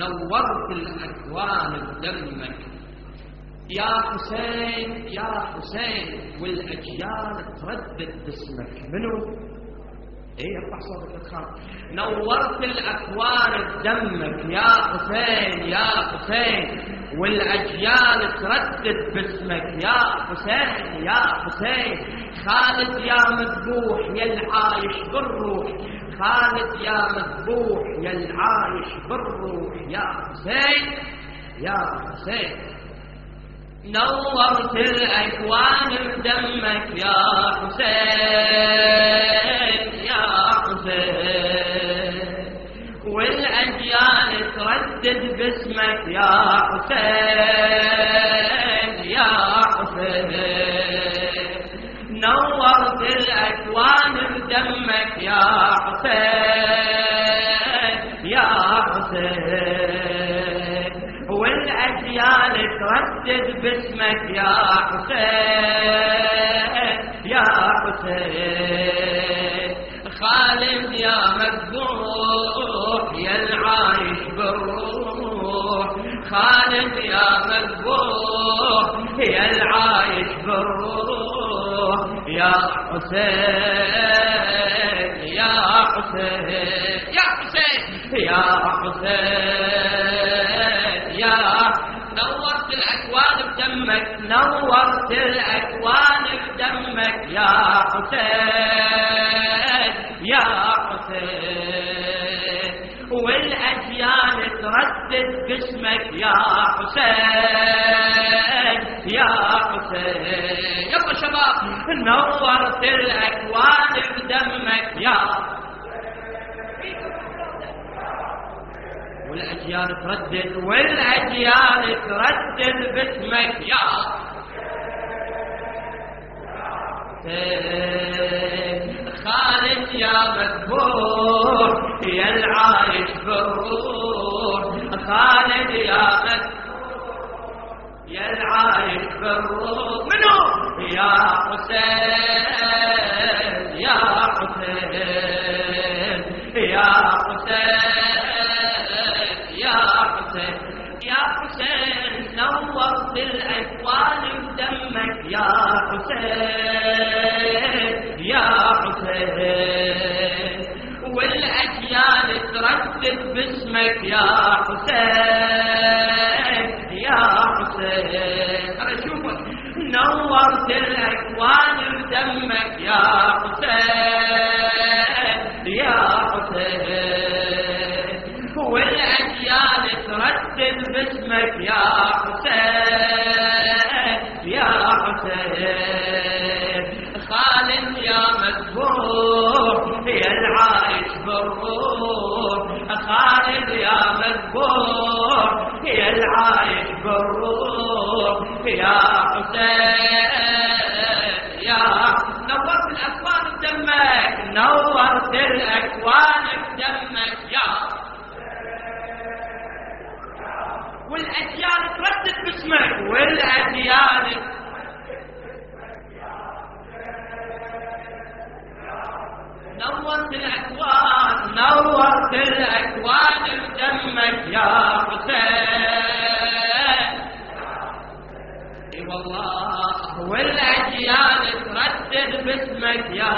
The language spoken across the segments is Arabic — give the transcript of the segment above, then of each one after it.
نورت الأكوان بدمك يا حسين يا حسين، والأجيال تردد باسمك. منو؟ ايه ارفع صوتك الخاف. نورت الأكوان بدمك يا حسين يا حسين، والأجيال تردد باسمك يا حسين يا حسين. خالد يا مذبوح يا العايش بالروح، خالد يا مذبوح يا العايش بالروح يا حسين يا حسين. نورت الأكوان بدمك يا حسين يا حسين، والأجيال تردد باسمك يا حسين يا حسين. نورت الأكوان بدمك يا حسين يا حسين، والأجيال تردد باسمك يا حسين يا حسين. خالد يا مذبوح يا العايش بالروح، خالد يا مذبوح يا العايش بالروح يا حسين يا حسين يا حسين يا حسين يا. نورت الأكوان بدمك، نورت الأكوان بدمك يا حسين يا حسين، والأجيال تردد باسمك يا حسين يا حسين. يلا شباب، نورت الأكوان بدمك يا، والأجيال تردد، والأجيال تردد باسمك يا خالد يا مذبوح يا العايش بالروح، خالد يا مذبوح يا العايش بالروح. منو؟ يا حسين يا حسين يا حسين يا حسين يا حسين. نورت الأكوان بدمك يا حسين يا حسين، والأجيال تردد باسمك يا حسين يا حسين. أنا أشوفك. نورت الأكوان بدمك يا حسين يا حسين، والأجيال تردد باسمك يا حسين يا حسين. خالد يا مذبوح يا العايش بالروح، خالد يا مذبوح يا العايش بالروح يا حسين يا. نورت الأكوان بدمك، نورت الأكوان بدمك يا، والأجيال تردد باسمك، والأجيال نورت الأكوان، نورت الأكوان بدمك يا حسين. اي والله، والأجيال تردد باسمك يا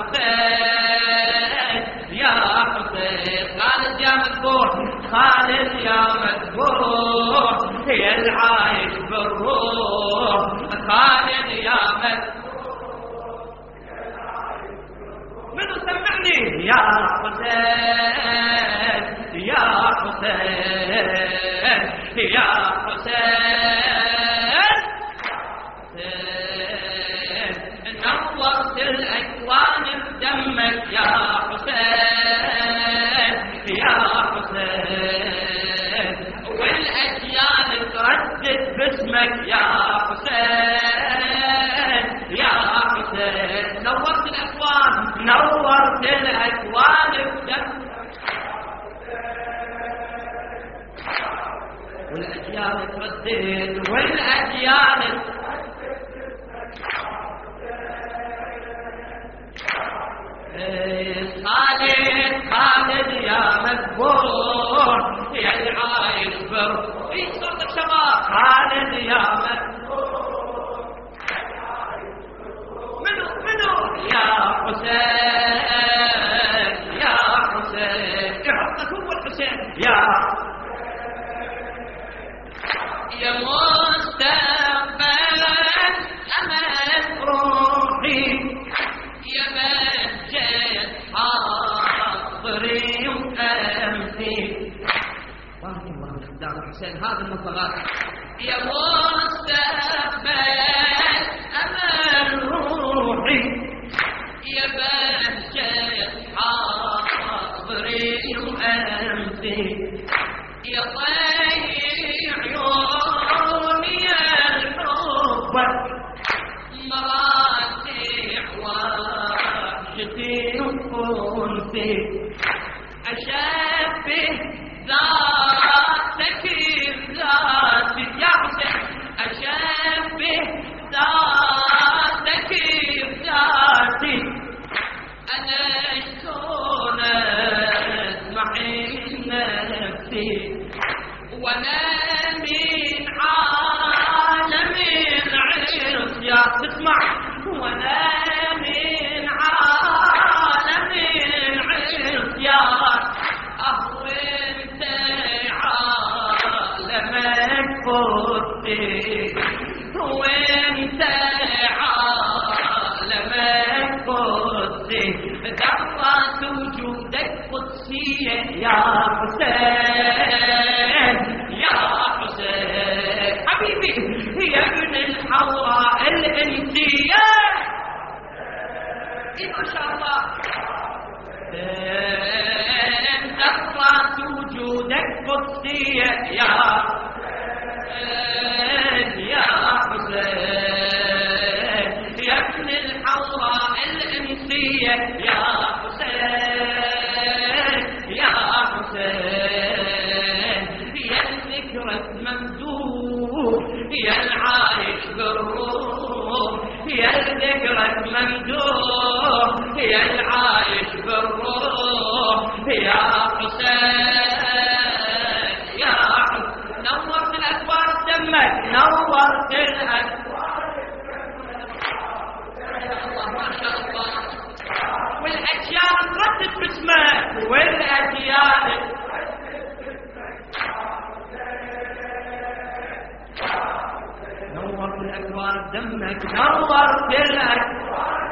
حسين يا حسين. خالد يا مذبوح، خالد يا مذبوح يا العايش بالروح، خالد يا مذبوح. منو سمعني؟ يا حسين يا حسين يا حسين. نورت الأكوان بدمك يا حسين يا حسين، والأجيال تردد باسمك يا حسين يا حسين. نورت الأكوان، نورت الأكوان بدمك، والأجيال تردد، والأجيال خالد خالد يا مذبوح يا العايش بر في صوت الشباب خالد يا منو يا حسين يا حسين اعطك هو الحسين يا مستقبل أمل روحي يا مجد حاضري وأمسي بارك الله فيك دار الحسين هذا المنطقات يا مستقبل أمل روحي يا مجد حاضري وأمسي يا طيب عيوني الحب مراتع وحشتي وانتي أشبه ذاتك بذاتي يا حسين أشبه ذاتك بذاتي أنا شلون اسمحي نفسي وانا من عالم العرس يا تسمع وانا من عالم العرس يا وانت عالمك فوتي وانت عالمك فوتي ذرات وجودك قدسية يا حسين يا حسين حبيبي يا ابن الحوراء الانسية ما شاء الله ذرات وجودك قدسية يا حسين يا حسين يا ابن الحوراء الانسية يا حسين يا حسين يا الذكرى ممدوح يا العايش بالروح يا الذكرى ممدوح يا العايش بالروح يا حسين يا حسين نورت الأكبار دمك نورت الأكبار ما شاء الله والأجيال تردد باسمك والأجيال نورت الأكبار دمك نورت الأكبار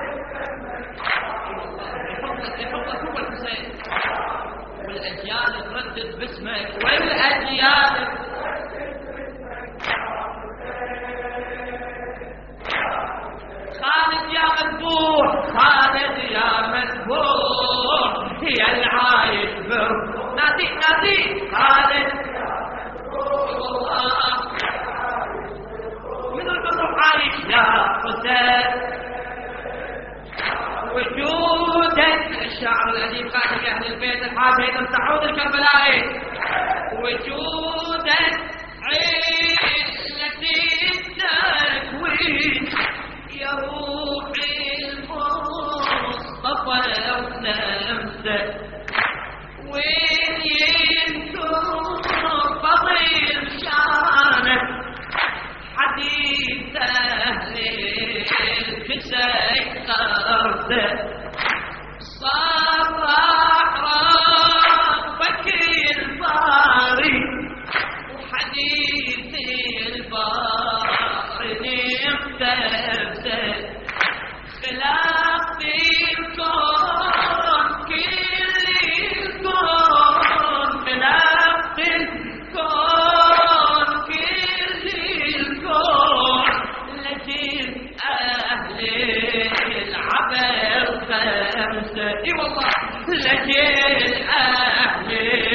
يحفظك هو الحسين والأجيال تردد باسمك والأجيال خالد يا مذبوح خالد يا مذبوح يا العايش بالروح نادي نادي خالد والله من البروح عايش يا حسين وجودك الشعر الأديب قاتل أهل البيت الحافظ سعود الكربلائي وجودك علة التكوين يا روحي المصطفى ونفسه وين ينتظر فضيل شانه حديث أهل الكساء قرده صرح ربك الباري وحديث الباري اقتبسه خلاف الكون كل الكون خلاف الكون كل الكون لجل أهل العبر خمسة اي والله لجل أهل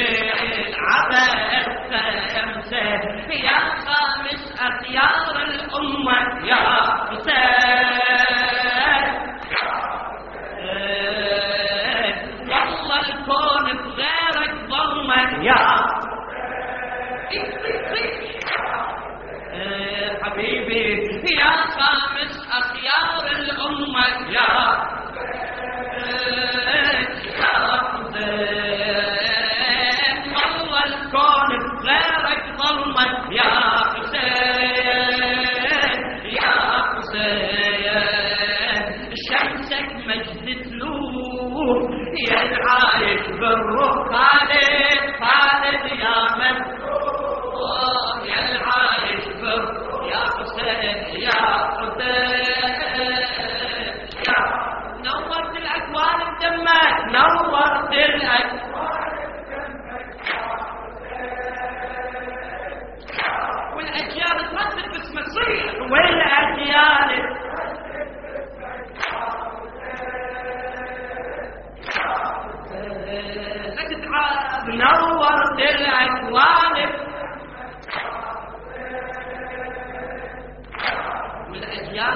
العبر خمسة يا خامس أخيار الأمة يا حسين والله الكون بغيرك ظلمة يا حبيبي يا خامس أخيار الأمة يا حسين والله الكون بغيرك ظلمة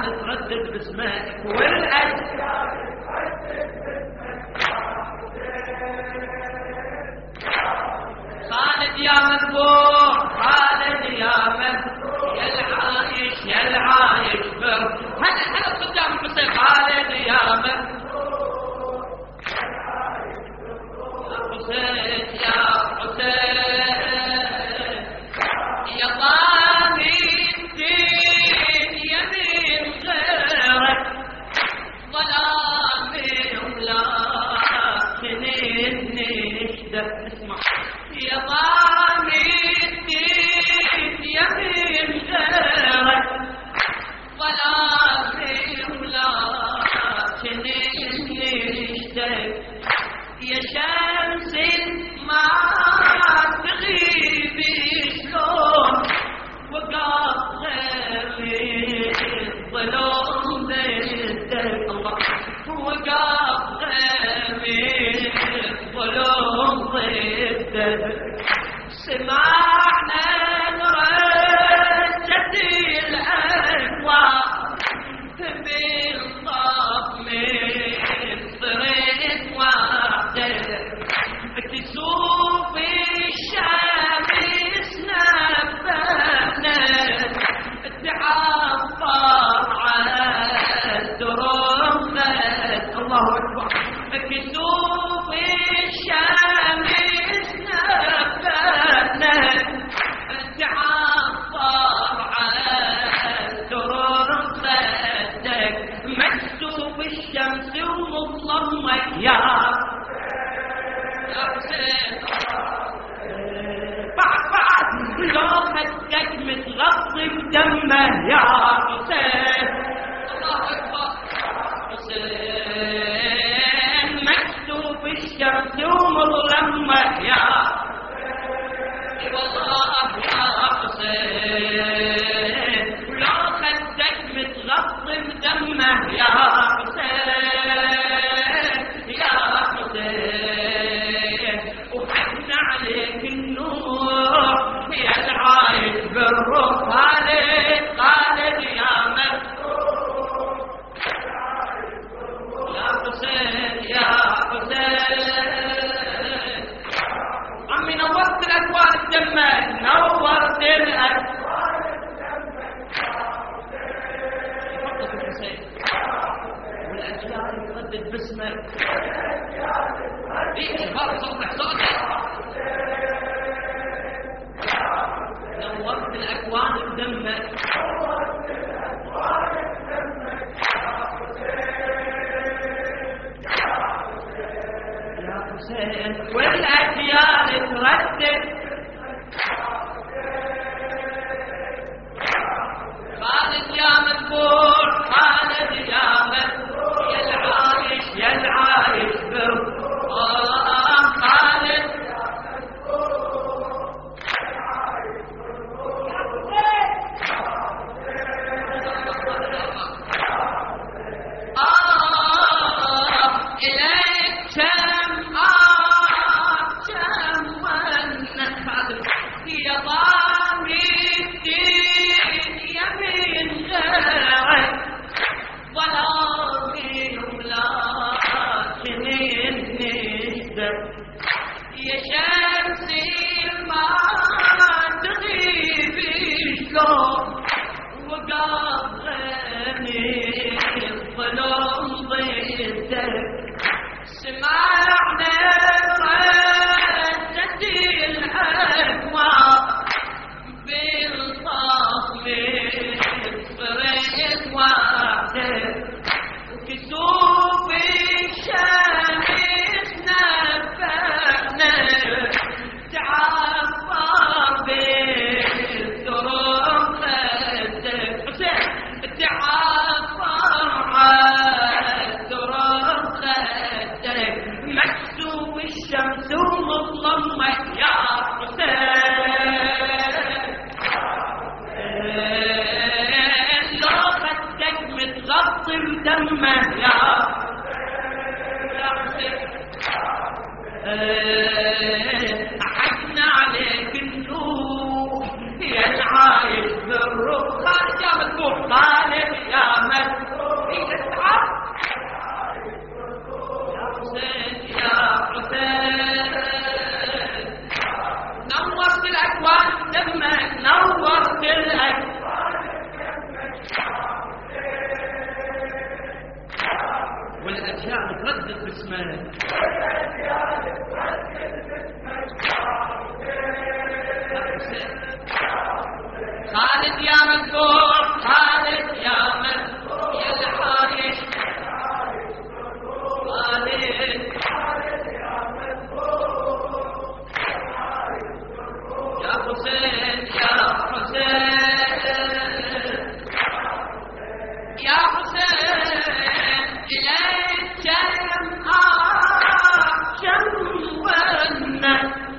تردد باسمك والأجيال خالد يا مذبوح خالد يا مذبوح يا العايش يا العايش هلا قدام الحسين خالد يا مذبوح يا حسين يا حسين يا طامي الدين يمين غيرك ظلامي ولا سنين نشدك اسمع يا طامي الدين يمين غيرك ظلامي ولا سنين نشدك يا شمس ما تغيبي شلون وقف غيري الظلام ضدك الله وقف غيري الظلام ضدك سمعنا نرجت الأكوان بالطف من طريق وحدك تشوف الشمس نبهنا تعبر على الدروب الله أكبر تشوف الشمس نبهنا تعبر على الدروب مكتوب الشمس ومظلمك يا بعد لو خدك متغطي بدمه يا حسين الله أكبر حسين مكتوب الشمس ومظلمك يا والله يا حسين لو خدك متغطي بدمه يا حسين يا حسين وحن عليك النور يا العايش بالروح خالد خالد يا مذبوح يا حسين يا حسين عمي نورت الأكوان بدمك نورت الأكوان بدمك والأجيال تردد باسمك إيه صوتك نورت الأكوان بدمك يا حسين والأجيال تردد خالد يا مذبوح خالد يا مذبوح يا العايش يا العايش خالد إليك كم منك يا ضامي الدين يمين غيرك ظلامي ولا سنين نشدك يا شمسي ما تغيبي شلون وقف غيري الظلام ضدك سمعنا ردت الأكوان نورت الأكل والأجيال تردد باسمك خالد يا مذكور خالد يا مذكور يا العايش خالد يا حسين يا حسين يا حسين إليك شمونا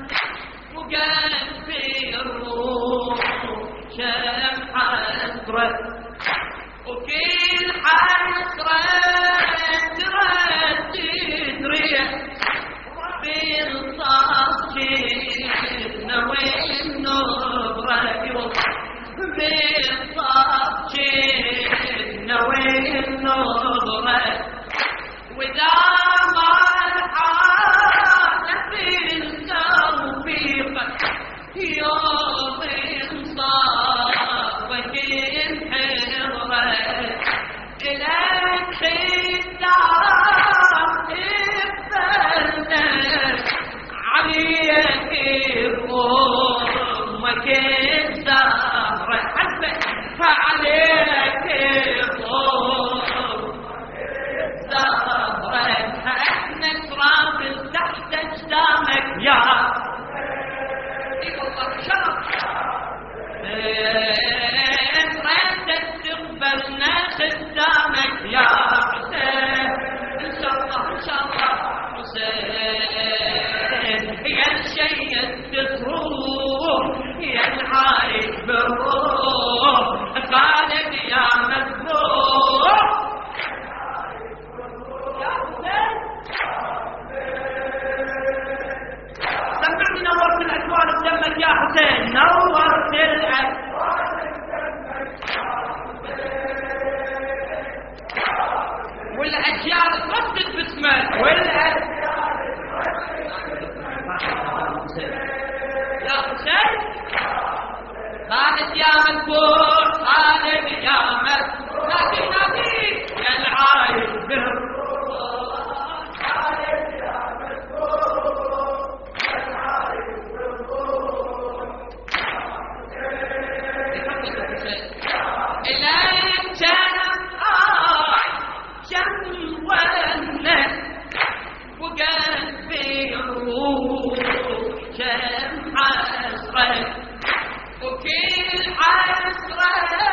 وقلبي الروح شم حسرة وكل حسرة تردد ريح بالصاص جينا والنبرة بالصاص جينا والنبرة وإذا ما الحالة في التوفيق يوم صابك انحضرة إليك خدام ابتلت عليك أمك الزهرة حسبك عليك احنا تراب تحت اجسامك يا اي والله شرف ريتك تقبلنا خدامك يا حسين ان شاء الله ان شاء الله حسين يا الشيء تروح يا العايش بالروح خالد يا مذبوح سمعني نورت الأكوان بدمك يا حسين نورت الأكوان والأجيال تردد باسمك يا حسين خالد يا مذكور خالد يا مذكور نادي نادي يا العايش بالروح وكل حسرة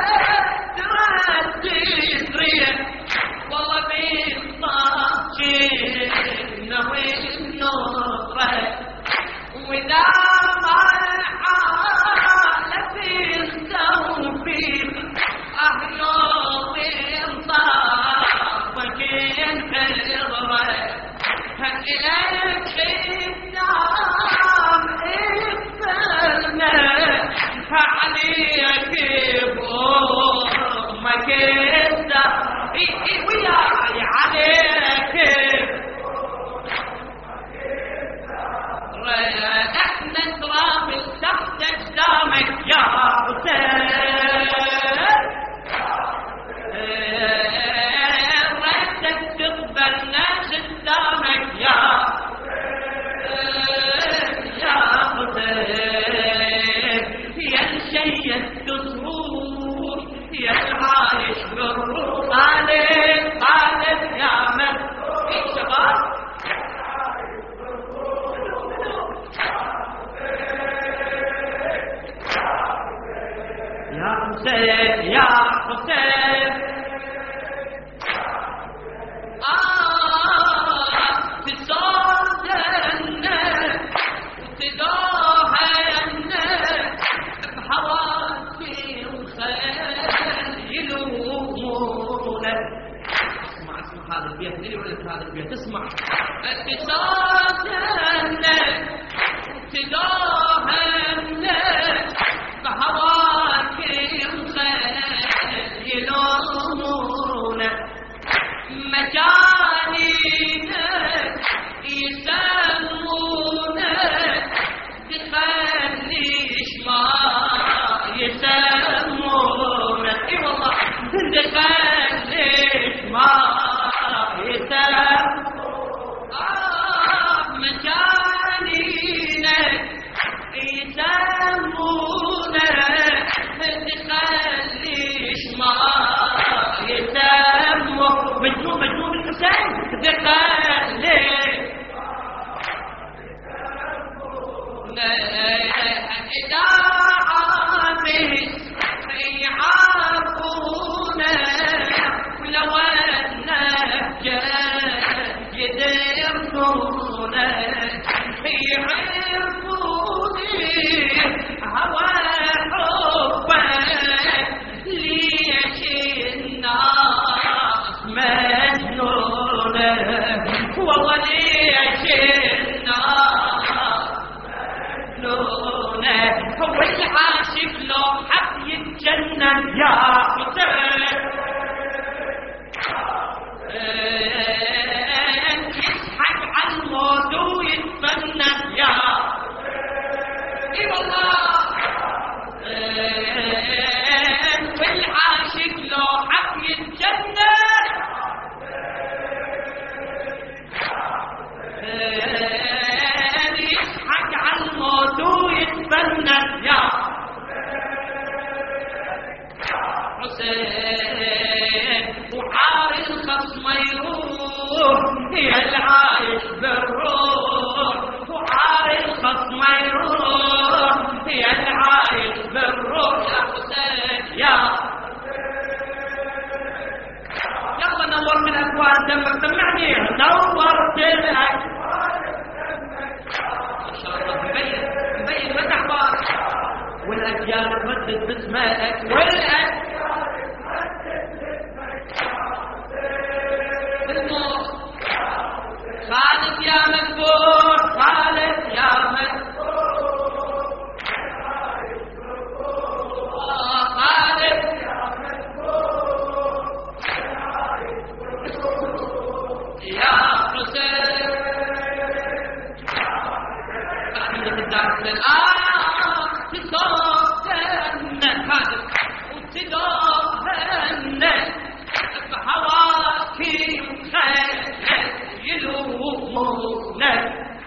تردد ريح والله بالصاص جينا والنصرة وإذا ما الحالة في التوفيق يوم صابك انحضرة إليك خدام عليك بأمك وياي عليك احنا تراب تحت اجسامك يا حسين ريتك تقبلنا خدامك يا حسين تروح يا العايش بالروح خالد خالد يا مذكور شباب يا حسين يا حسين تصادنا وتداهنا بحواسي وخيلونا اسمع هذا البيت لي ولا هذا البيت اسمع تصادنا وتداهنا بحواسي وخيلونا الأجيال تردد باسمك والأجيال خالد يا مذبوح خالد يا مذبوح خالد يا مذبوح يا حسين عندك الدار تدوهن هذا وتدوهن بهواكي خير يلومونك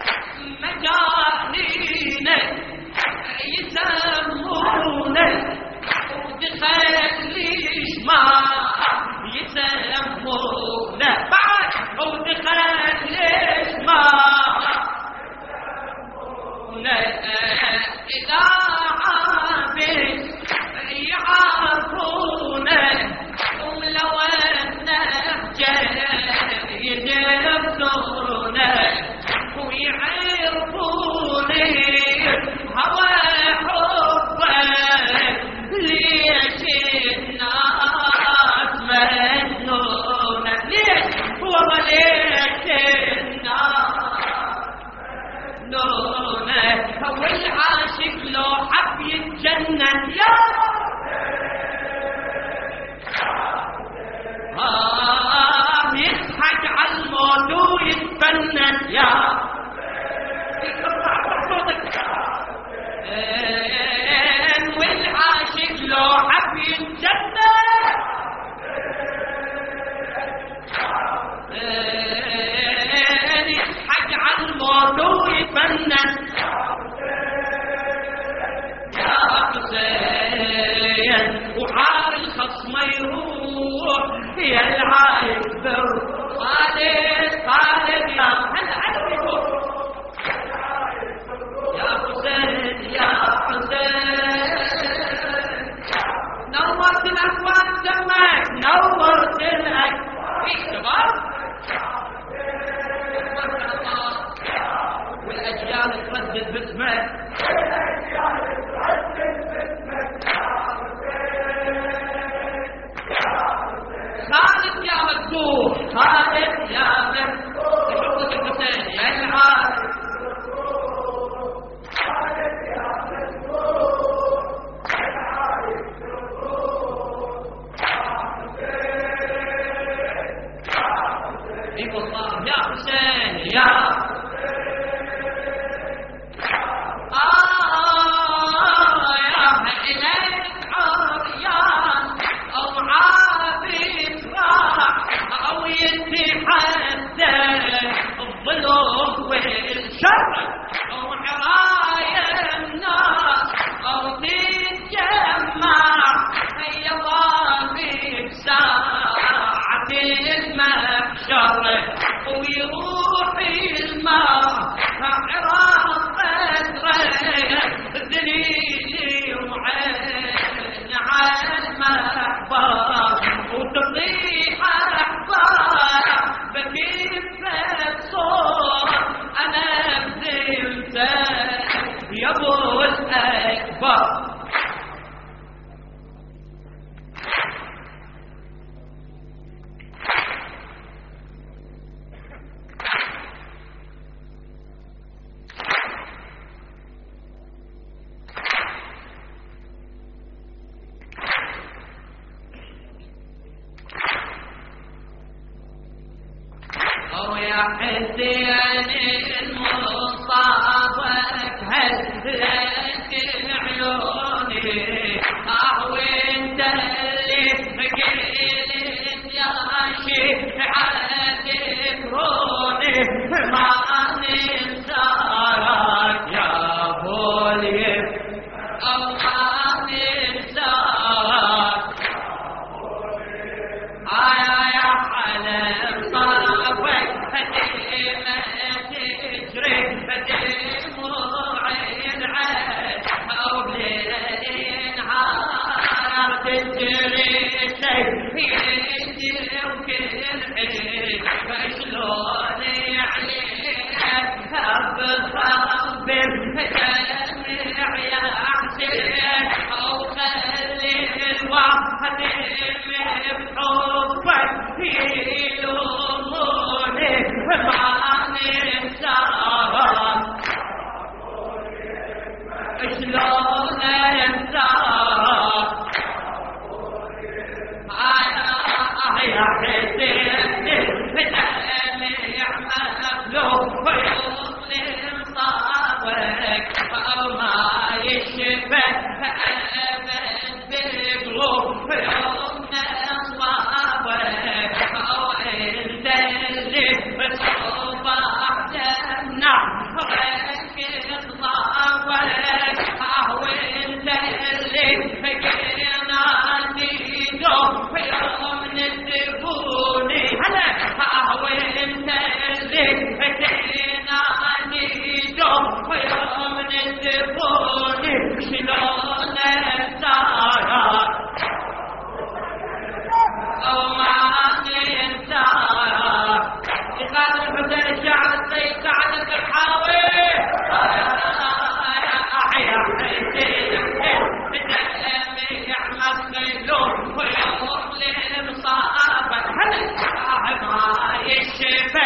مجانينك يسمونك ودخليش ما يسمونك بعد ودخليش ما إذا عابد يعرفونك ولو النهجة يدرسونك ويعرفوني هوى حبك ليش الناس مجنونة ليش والله ليش الناس مجنونة والعاشق لو حب يتجنن يا يضحك على الموت ويتفنن يا والعاشق لو حب يتجنن يضحك على الموت ويتفنن يا حسين وحار الخصم يروح يا العايش بر خالد خالد يا يا حسين يا حسين نورت الاكوان دمك نورت الاكوان في شباب والاجيال تردد باسمك خالد يا مذبوح خالد يا مذبوح يحبك الحسين يا العالم خالد يا مذبوح اي والله يا حسين يا الظلم والشر وحرايا الناس أو تتجمع هي ضامن ساعة المحشر ويروح الماء عراق بدره ذليل وعين على المحبار وتطيح أحبار بكيفة صوت أنا بذمتك يا أبو الأكبر يا حسين المصابك هزت عيوني وانت اللي قلت يا شيعة تكروني ما ننساك يا بوليف أو ما ننساك يا حلم صابك هديمة تجري بدموعي العين أو بليل نهار تجري سيدي وكل حين فشلون عليك بصبر دمع يا حسين أو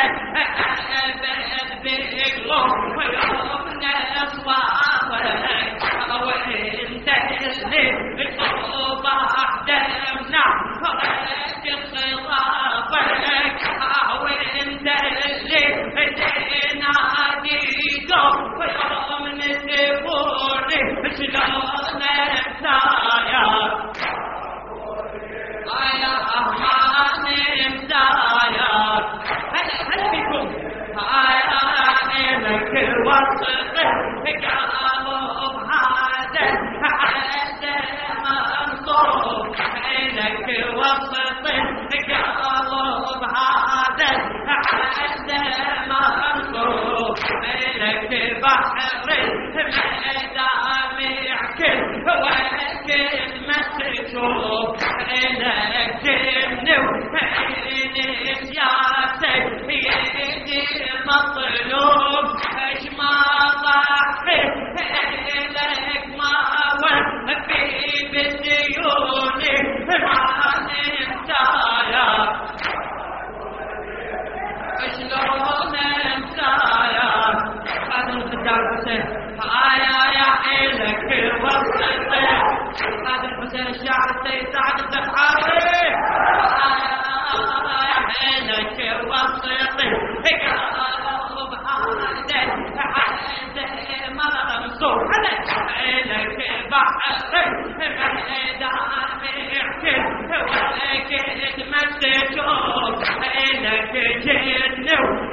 بقلوب ويومنا اصوابك وانت اللي الصباح دمنا فرج خطابك وانت اللي ناديكم ويوم نسبوني شلون انسايا يا رحمن انسايا هلا بكم لك وسط قلب هذا منصوب لك وسط قلب هذا منصوب لك بحر مدامع كل وكلمة تشوف لك النوم سياسك يدي مطلوب اش ما ضحي لك ما وفي بديوني ما ننسايا شلون انسايا هذا الخدام حسين يا حيلك وسط هذا الحسين الشاعر السيد سعد الزخاري يا حيلك وسط قلب هذا منصوب لك بحر مدامع ما تشوف لك جن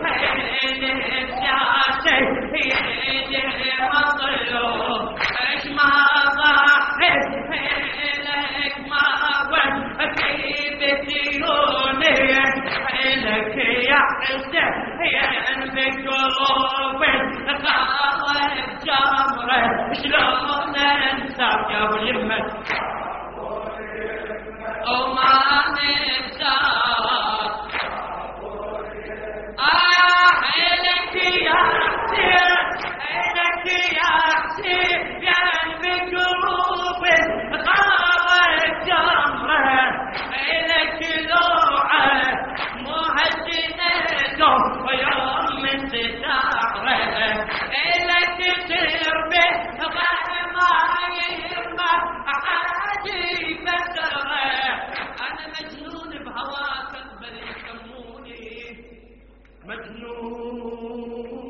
سياسي يدي مطلوب ايش ما ضحي لك ما وفي بديوني لك يا حسين بقلوب خالد جمره شلون انساك يا ابو اليمه وما ننساك حيلك يا حسين حيلك يا حسين يا بقلوب خالد جمره حيلك لوعه مهجنته ويوم انتشاره لك تربه ما يهمه حاجي بسره انا مجنون بهواك بل يسموني مجنون